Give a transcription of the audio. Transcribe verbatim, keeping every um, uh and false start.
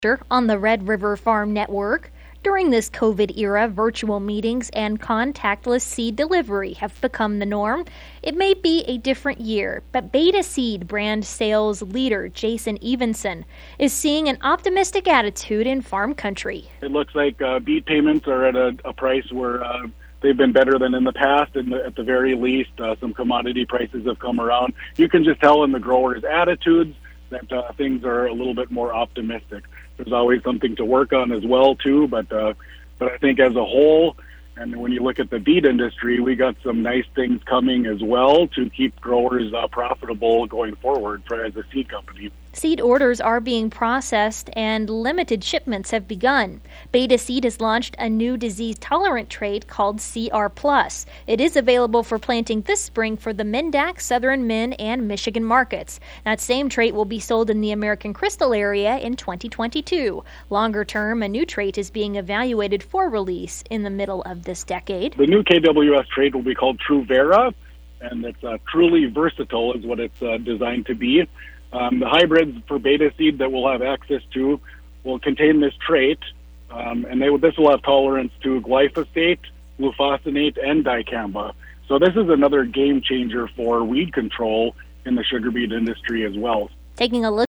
on the Red River Farm Network. During this COVID era, virtual meetings and contactless seed delivery have become the norm. It may be a different year, but Beta Seed brand sales leader Jason Evenson is seeing an optimistic attitude in farm country. It looks like uh, beet payments are at a, a price where uh, they've been better than in the past, and at the very least, uh, some commodity prices have come around. You can just tell in the growers' attitudes that uh, things are a little bit more optimistic. There's always something to work on as well, too, but uh, but I think as a whole, and when you look at the beet industry, we got some nice things coming as well to keep growers uh, profitable going forward for, as a seed company. Seed orders are being processed and limited shipments have begun. Beta Seed has launched a new disease-tolerant trait called C R plus. It is available for planting this spring for the Mendak, Southern Min, and Michigan markets. That same trait will be sold in the American Crystal area in twenty twenty-two. Longer term, a new trait is being evaluated for release in the middle of this decade. The new K W S trait will be called Truvera, and it's uh, truly versatile is what it's uh, designed to be. Um, the hybrids for Beta Seed that we'll have access to will contain this trait, um, and they will, this will have tolerance to glyphosate, glufosinate, and dicamba. So this is another game changer for weed control in the sugar beet industry as well. Taking a look